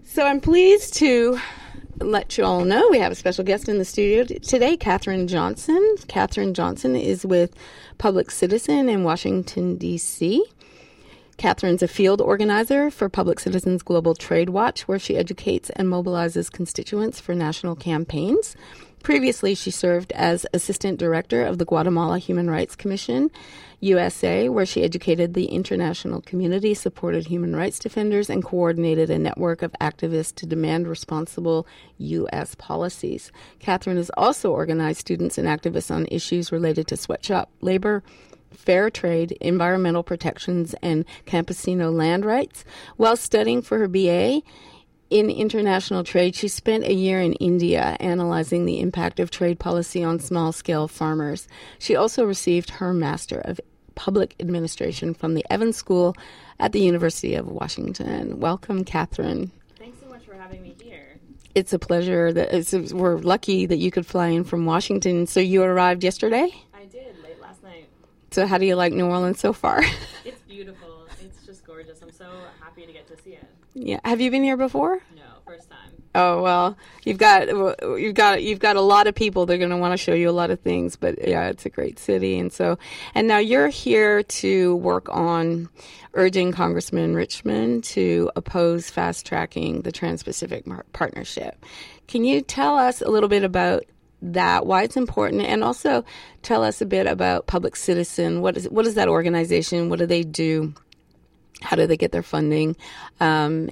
So I'm pleased to let you all know we have a special guest in the studio today, Katherine Johnson. Katherine Johnson is with Public Citizen in Washington, D.C. Katherine's a field organizer for Public Citizen's Global Trade Watch, where she educates and mobilizes constituents for national campaigns. Previously, she served as assistant director of the Guatemala Human Rights Commission, USA, where she educated the international community, supported human rights defenders, and coordinated a network of activists to demand responsible U.S. policies. Katherine has also organized students and activists on issues related to sweatshop labor, fair trade, environmental protections, and campesino land rights. While studying for her BA in international trade, she spent a year in India analyzing the impact of trade policy on small-scale farmers. She also received her Master of Public Administration from the Evans School at the University of Washington. Welcome, Katherine. Thanks so much for having me here. It's a pleasure. We're lucky that you could fly in from Washington. So you arrived yesterday? I did, late last night. So how do you like New Orleans so far? It's beautiful. It's just gorgeous. I'm so happy to get to see it. Yeah. Have you been here before? No, first time. Oh, well, you've got a lot of people that are going to want to show you a lot of things, but yeah, it's a great city. And now you're here to work on urging Congressman Richmond to oppose fast-tracking the Trans-Pacific Partnership. Can you tell us a little bit about that, why it's important, and also tell us a bit about Public Citizen? What is that organization? What do they do? How do they get their funding, and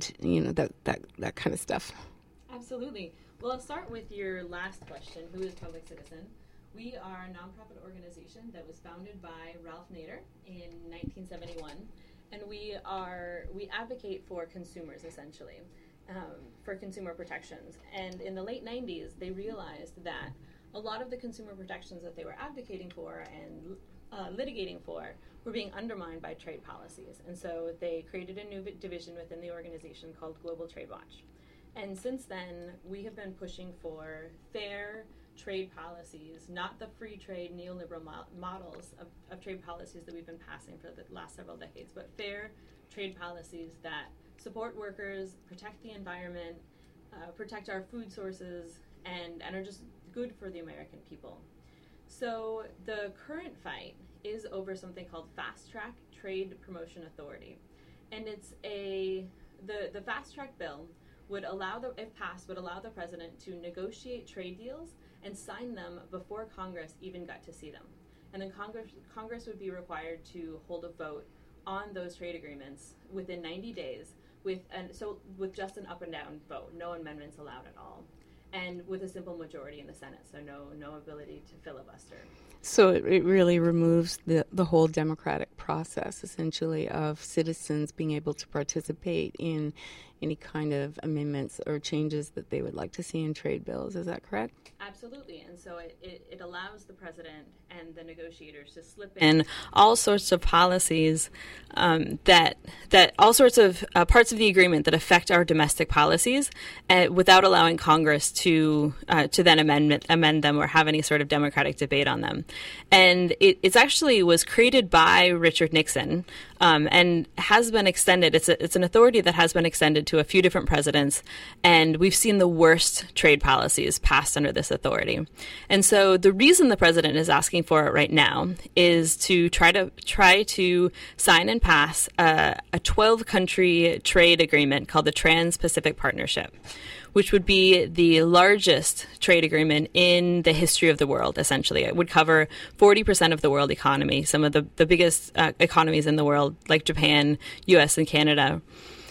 that kind of stuff? Absolutely. Well, I'll start with your last question. Who is Public Citizen? We are a nonprofit organization that was founded by Ralph Nader in 1971, and we advocate for consumers essentially, for consumer protections. And in the late 90s, they realized that a lot of the consumer protections that they were advocating for and litigating for were being undermined by trade policies. And so they created a new division within the organization called Global Trade Watch. And since then, we have been pushing for fair trade policies, not the free trade neoliberal models of trade policies that we've been passing for the last several decades, but fair trade policies that support workers, protect the environment, protect our food sources, and are just good for the American people. So the current fight is over something called Fast Track Trade Promotion Authority. And it's the Fast Track bill would allow, if passed, would allow the president to negotiate trade deals and sign them before Congress even got to see them. And then Congress would be required to hold a vote on those trade agreements within 90 days with just an up and down vote, no amendments allowed at all, and with a simple majority in the Senate, so no ability to filibuster. So it really removes the whole democratic process, essentially, of citizens being able to participate in any kind of amendments or changes that they would like to see in trade bills. Is that correct? Absolutely. And so it allows the president and the negotiators to slip in all sorts of policies that all sorts of parts of the agreement that affect our domestic policies without allowing Congress to then amend them or have any sort of democratic debate on them. And it's actually was created by Richard Nixon and has been extended. It's an authority that has been extended to a few different presidents, and we've seen the worst trade policies passed under this authority. And so the reason the president is asking for it right now is to try to sign and pass a 12-country trade agreement called the Trans-Pacific Partnership, which would be the largest trade agreement in the history of the world, essentially. It would cover 40% of the world economy, some of the biggest economies in the world, like Japan, U.S., and Canada.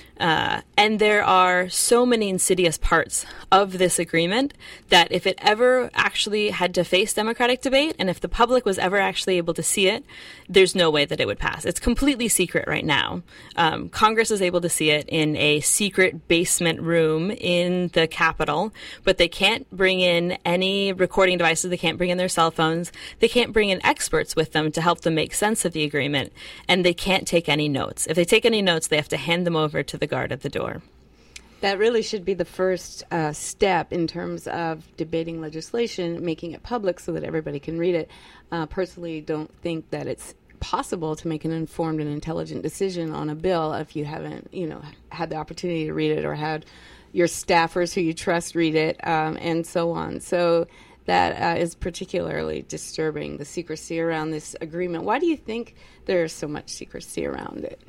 And there are so many insidious parts of this agreement that if it ever actually had to face democratic debate, and if the public was ever actually able to see it, there's no way that it would pass. It's completely secret right now. Congress is able to see it in a secret basement room in the Capitol, but they can't bring in any recording devices. They can't bring in their cell phones. They can't bring in experts with them to help them make sense of the agreement, and they can't take any notes. If they take any notes, they have to hand them over to the guard at the door. That really should be the first step in terms of debating legislation, making it public so that everybody can read it. Personally, don't think that it's possible to make an informed and intelligent decision on a bill if you haven't, had the opportunity to read it or had your staffers who you trust read it, and so on. So that is particularly disturbing, the secrecy around this agreement. Why do you think there is so much secrecy around it?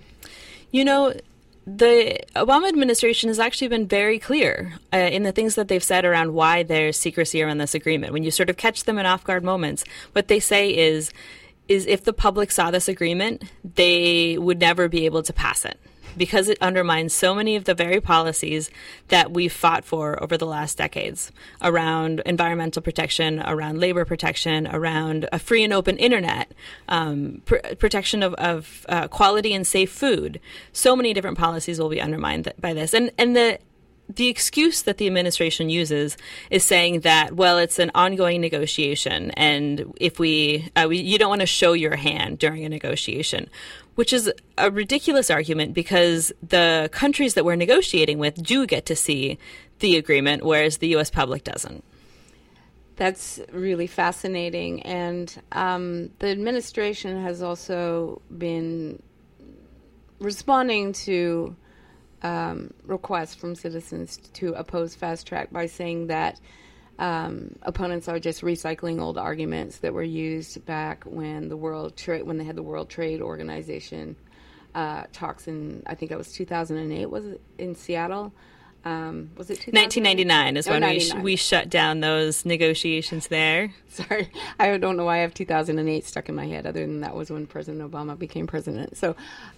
The Obama administration has actually been very clear in the things that they've said around why there's secrecy around this agreement. When you sort of catch them in off-guard moments, what they say is if the public saw this agreement, they would never be able to pass it because it undermines so many of the very policies that we've fought for over the last decades around environmental protection, around labor protection, around a free and open internet, protection of quality and safe food. So many different policies will be undermined by this. And the excuse that the administration uses is saying that, well, it's an ongoing negotiation, and if you don't want to show your hand during a negotiation, which is a ridiculous argument because the countries that we're negotiating with do get to see the agreement, whereas the U.S. public doesn't. That's really fascinating, and the administration has also been responding to requests from citizens to oppose fast track by saying that opponents are just recycling old arguments that were used back when when they had the World Trade Organization talks in, I think it was 2008, was it in Seattle? Was it 1999 is when we shut down those negotiations there. Sorry, I don't know why I have 2008 stuck in my head, other than that was when President Obama became president. So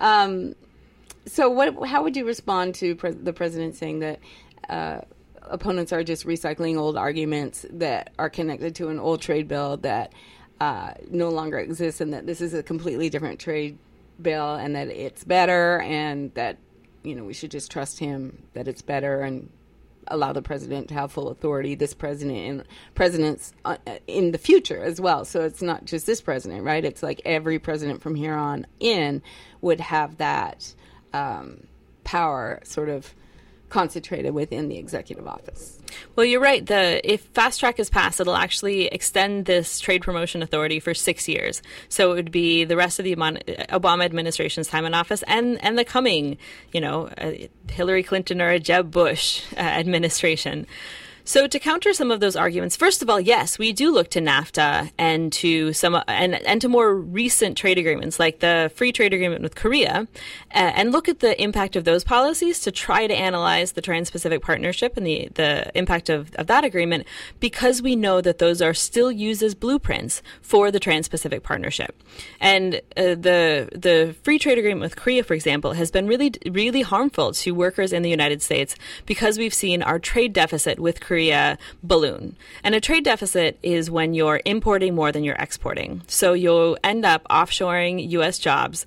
how would you respond to the president saying that opponents are just recycling old arguments that are connected to an old trade bill that no longer exists, and that this is a completely different trade bill, and that it's better, and that we should just trust him that it's better and allow the president to have full authority, this president and presidents in the future as well. So it's not just this president, right? It's like every president from here on in would have that power sort of concentrated within the executive office. Well, you're right. If fast track is passed, it'll actually extend this trade promotion authority for 6 years. So it would be the rest of the Obama administration's time in office and the coming, Hillary Clinton or a Jeb Bush administration. So to counter some of those arguments, first of all, yes, we do look to NAFTA and to and to more recent trade agreements like the free trade agreement with Korea, and look at the impact of those policies to try to analyze the Trans-Pacific Partnership and the impact of that agreement, because we know that those are still used as blueprints for the Trans-Pacific Partnership. And the free trade agreement with Korea, for example, has been really, really harmful to workers in the United States because we've seen our trade deficit with Korea balloon. And a trade deficit is when you're importing more than you're exporting. So you'll end up offshoring U.S. jobs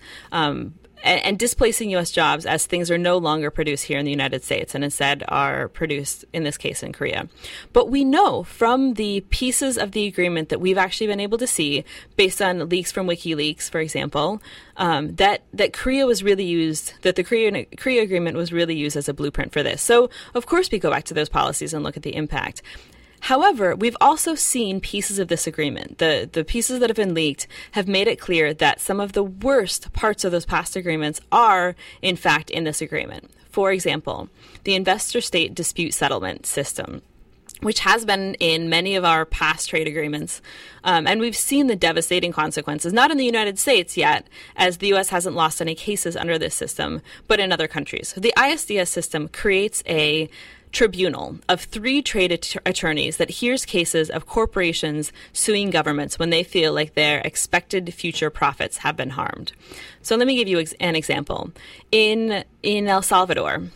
and displacing U.S. jobs as things are no longer produced here in the United States and instead are produced, in this case, in Korea. But we know from the pieces of the agreement that we've actually been able to see, based on leaks from WikiLeaks, for example, that Korea was really used, that the Korea agreement was really used as a blueprint for this. So, of course, we go back to those policies and look at the impact. However, we've also seen pieces of this agreement. The pieces that have been leaked have made it clear that some of the worst parts of those past agreements are, in fact, in this agreement. For example, the investor-state dispute settlement system, which has been in many of our past trade agreements. And we've seen the devastating consequences, not in the United States yet, as the U.S. hasn't lost any cases under this system, but in other countries. So the ISDS system creates a tribunal of 3 trade attorneys that hears cases of corporations suing governments when they feel like their expected future profits have been harmed. So let me give you an example. In El Salvador,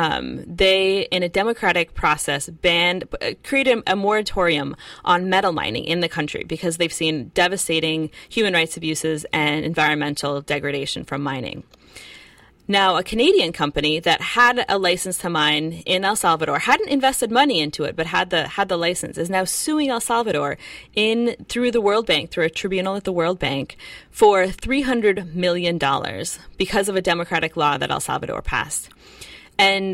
they, in a democratic process, created a moratorium on metal mining in the country because they've seen devastating human rights abuses and environmental degradation from mining. Now, a Canadian company that had a license to mine in El Salvador, hadn't invested money into it, but had the license, is now suing El Salvador through the World Bank, through a tribunal at the World Bank, for $300 million because of a democratic law that El Salvador passed. And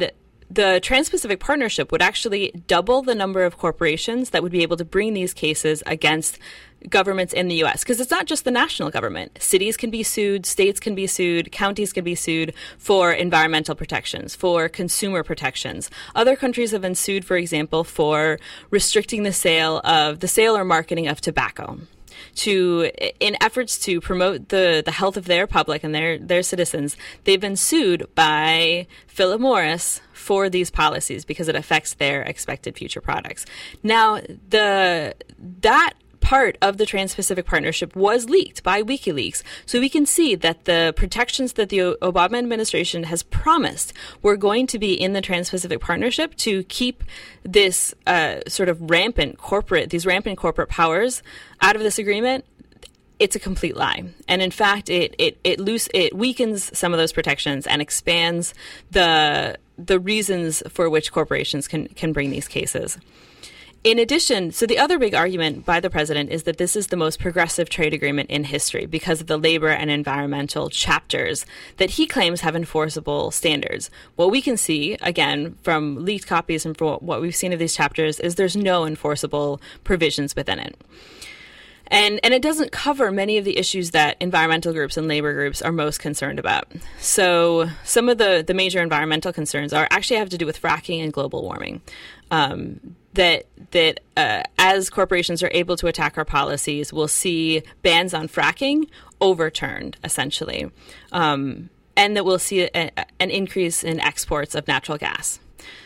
the Trans-Pacific Partnership would actually double the number of corporations that would be able to bring these cases against governments in the U.S. Because it's not just the national government. Cities can be sued, states can be sued, counties can be sued for environmental protections, for consumer protections. Other countries have been sued, for example, for restricting the sale or marketing of tobacco. In efforts to promote the health of their public and their citizens, they've been sued by Philip Morris for these policies because it affects their expected future products. Now, that part of the Trans-Pacific Partnership was leaked by WikiLeaks. So we can see that the protections that the Obama administration has promised were going to be in the Trans-Pacific Partnership to keep this sort of rampant corporate powers out of this agreement. It's a complete lie. And in fact, it weakens some of those protections and expands the reasons for which corporations can bring these cases. In addition, so the other big argument by the president is that this is the most progressive trade agreement in history because of the labor and environmental chapters that he claims have enforceable standards. What we can see, again, from leaked copies and from what we've seen of these chapters is there's no enforceable provisions within it. And it doesn't cover many of the issues that environmental groups and labor groups are most concerned about. So some of the major environmental concerns actually have to do with fracking and global warming. That as corporations are able to attack our policies, we'll see bans on fracking overturned, essentially, and that we'll see an increase in exports of natural gas.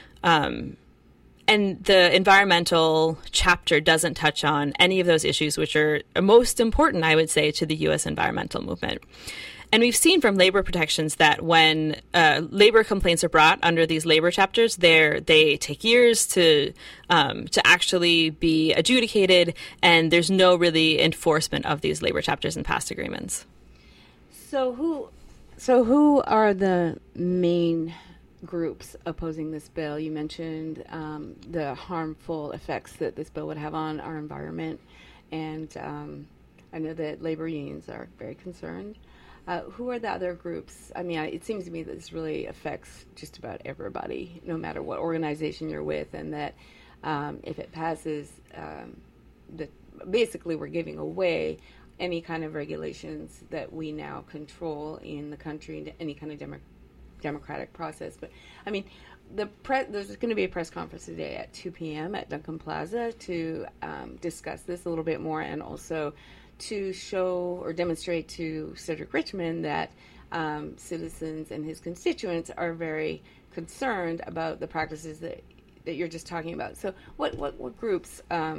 And the environmental chapter doesn't touch on any of those issues, which are most important, I would say, to the U.S. environmental movement. And we've seen from labor protections that when labor complaints are brought under these labor chapters, they take years to actually be adjudicated, and there's no really enforcement of these labor chapters in past agreements. So who are the main groups opposing this bill? You mentioned the harmful effects that this bill would have on our environment, and I know that labor unions are very concerned. Who are the other groups? I mean, it seems to me that this really affects just about everybody, no matter what organization you're with, and that if it passes, basically we're giving away any kind of regulations that we now control in the country, any kind of democratic process. But I mean, there's going to be a press conference today at 2 p.m. at Duncan Plaza to discuss this a little bit more, and also to show or demonstrate to Cedric Richmond that citizens and his constituents are very concerned about the practices that you're just talking about. So what groups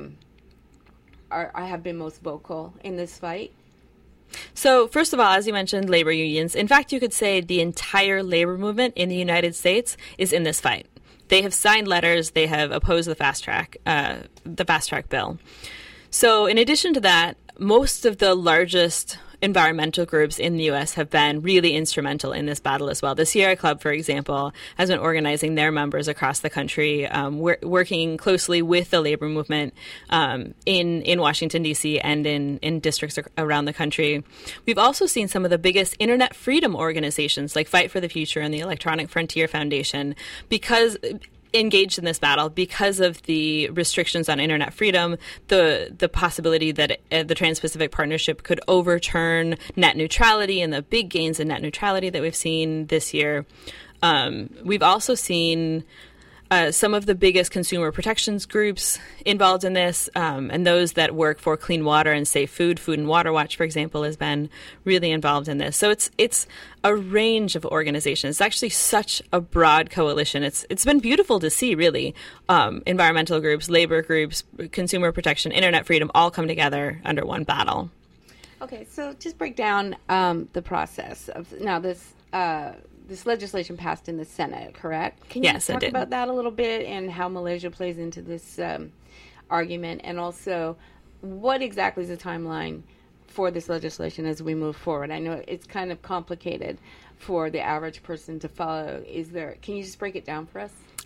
have been most vocal in this fight? So first of all, as you mentioned, labor unions. In fact, you could say the entire labor movement in the United States is in this fight. They have signed letters. They have opposed the fast track bill. So in addition to that, most of the largest environmental groups in the U.S. have been really instrumental in this battle as well. The Sierra Club, for example, has been organizing their members across the country, working closely with the labor movement in Washington, D.C. and in districts around the country. We've also seen some of the biggest internet freedom organizations like Fight for the Future and the Electronic Frontier Foundation engaged in this battle because of the restrictions on internet freedom, the possibility that the Trans-Pacific Partnership could overturn net neutrality and the big gains in net neutrality that we've seen this year. We've also seen some of the biggest consumer protections groups involved in this, and those that work for clean water and safe food. Food and Water Watch, for example, has been really involved in this. So it's a range of organizations. It's actually such a broad coalition. It's been beautiful to see, really, environmental groups, labor groups, consumer protection, internet freedom, all come together under one battle. Okay, so just break down the process of now this legislation passed in the Senate, correct? Can you talk about that a little bit and how Malaysia plays into this argument, and also what exactly is the timeline for this legislation as we move forward? I know it's kind of complicated for the average person to follow. Can you just break it down for us?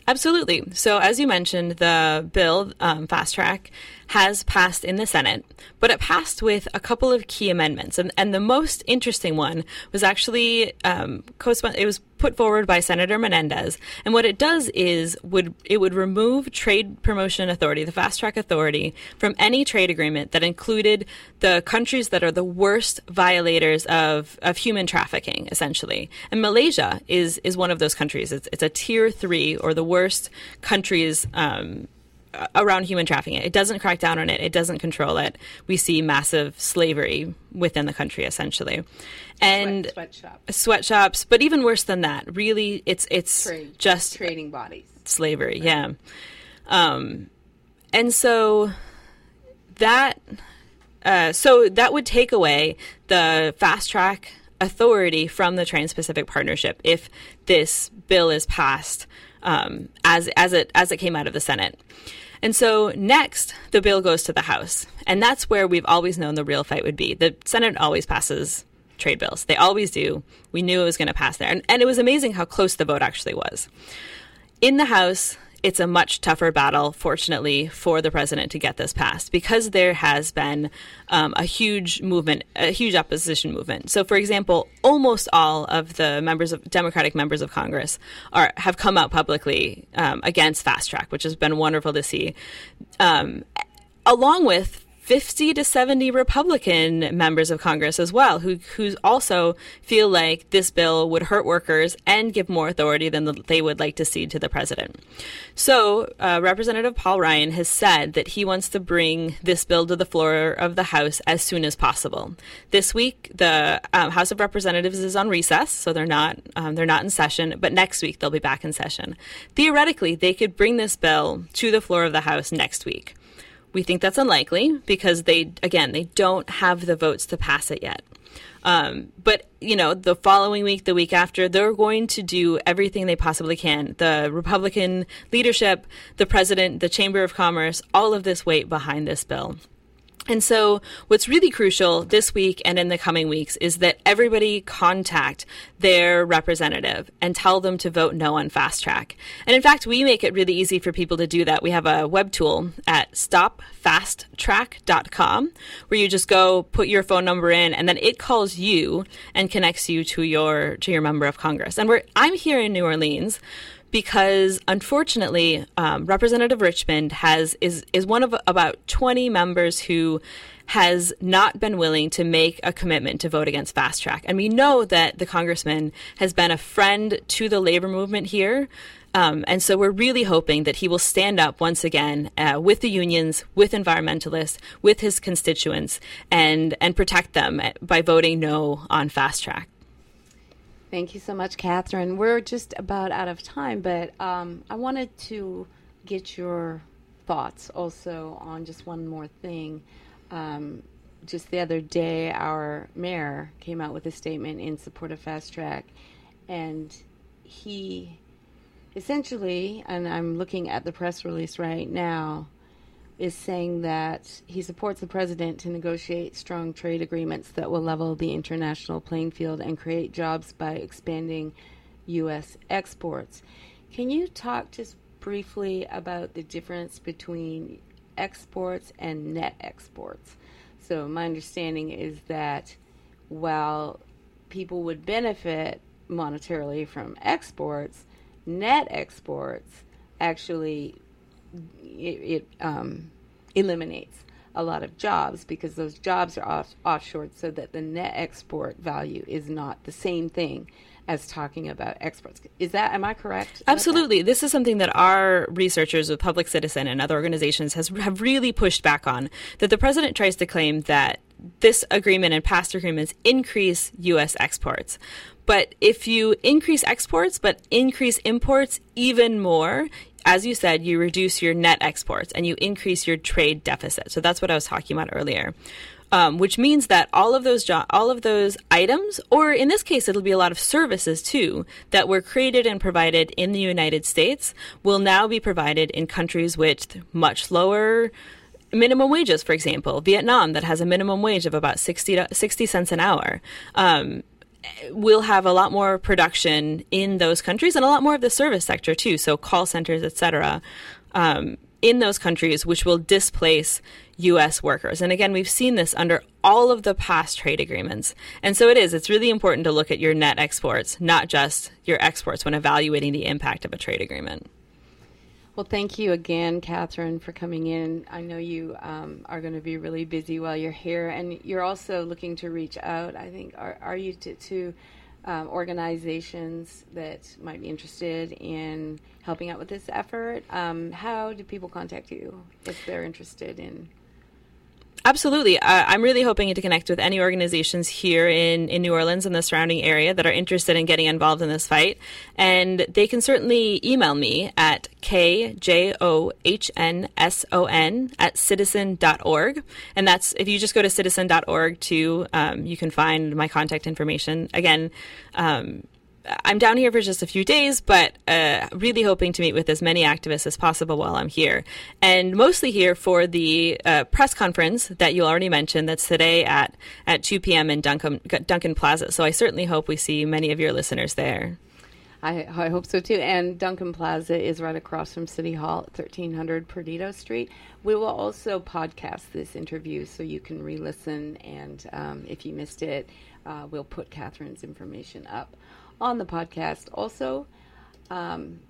Absolutely. So as you mentioned, the bill, Fast Track, has passed in the Senate, but it passed with a couple of key amendments. And the most interesting one was actually it was put forward by Senator Menendez. And what it does is it would remove trade promotion authority, the Fast Track authority, from any trade agreement that included the countries that are the worst violators of human trafficking, essentially. And Malaysia is one of those countries. It's a tier 3, or the worst countries around human trafficking. It doesn't crack down on it. It doesn't control it. We see massive slavery within the country, essentially. And sweatshops, but even worse than that, really, it's just trading bodies. Slavery, right. Yeah. And so that would take away the Fast Track authority from the Trans-Pacific Partnership if this bill is passed as it came out of the Senate. And so next, the bill goes to the House. And that's where we've always known the real fight would be. The Senate always passes trade bills. They always do. We knew it was going to pass there. And it was amazing how close the vote actually was. In the House, it's a much tougher battle, fortunately, for the president to get this passed, because there has been a huge movement, a huge opposition movement. So, for example, almost all of the Democratic members of Congress have come out publicly against Fast Track, which has been wonderful to see, along with 50 to 70 Republican members of Congress as well, who also feel like this bill would hurt workers and give more authority than they would like to cede to the president. So Representative Paul Ryan has said that he wants to bring this bill to the floor of the House as soon as possible. This week, the House of Representatives is on recess, so they're not in session, but next week they'll be back in session. Theoretically, they could bring this bill to the floor of the House next week. We think that's unlikely because they don't have the votes to pass it yet. But, the following week, the week after, they're going to do everything they possibly can. The Republican leadership, the president, the Chamber of Commerce, all of this weight behind this bill. And so what's really crucial this week and in the coming weeks is that everybody contact their representative and tell them to vote no on Fast Track. And in fact, we make it really easy for people to do that. We have a web tool at stopfasttrack.com where you just go put your phone number in, and then it calls you and connects you to your member of Congress. And I'm here in New Orleans because, unfortunately, Representative Richmond is one of about 20 members who has not been willing to make a commitment to vote against Fast Track. And we know that the congressman has been a friend to the labor movement here. And so we're really hoping that he will stand up once again with the unions, with environmentalists, with his constituents, and protect them by voting no on Fast Track. Thank you so much, Catherine. We're just about out of time, but I wanted to get your thoughts also on just one more thing. Just the other day, our mayor came out with a statement in support of Fast Track, and he essentially, and I'm looking at the press release right now, is saying that he supports the president to negotiate strong trade agreements that will level the international playing field and create jobs by expanding U.S. exports. Can you talk just briefly about the difference between exports and net exports? So my understanding is that while people would benefit monetarily from exports, net exports actually it eliminates a lot of jobs because those jobs are offshored, so that the net export value is not the same thing as talking about exports. Am I correct? Absolutely. This is something that our researchers with Public Citizen and other organizations have really pushed back on, that the president tries to claim that this agreement and past agreements increase U.S. exports. But if you increase exports but increase imports even more, as you said, you reduce your net exports and you increase your trade deficit. So that's what I was talking about earlier, which means that all of those items, or in this case, it'll be a lot of services too, that were created and provided in the United States will now be provided in countries with much lower minimum wages. For example, Vietnam, that has a minimum wage of about 60 cents an hour. we'll have a lot more production in those countries and a lot more of the service sector too, so call centers, et cetera, in those countries, which will displace U.S. workers. And again, we've seen this under all of the past trade agreements. And so it's really important to look at your net exports, not just your exports, when evaluating the impact of a trade agreement. Well, thank you again, Catherine, for coming in. I know you are going to be really busy while you're here, and you're also looking to reach out, I think, are you to organizations that might be interested in helping out with this effort? How do people contact you if they're interested in? Absolutely. I'm really hoping to connect with any organizations here in New Orleans and the surrounding area that are interested in getting involved in this fight. And they can certainly email me at kjohnson@citizen.org. And that's, if you just go to citizen.org too, you can find my contact information. Again, I'm down here for just a few days, but really hoping to meet with as many activists as possible while I'm here. And mostly here for the press conference that you already mentioned that's today at 2 p.m. in Duncan Plaza. So I certainly hope we see many of your listeners there. I hope so too. And Duncan Plaza is right across from City Hall at 1300 Perdido Street. We will also podcast this interview so you can re-listen. And if you missed it, we'll put Catherine's information up on the podcast. Also,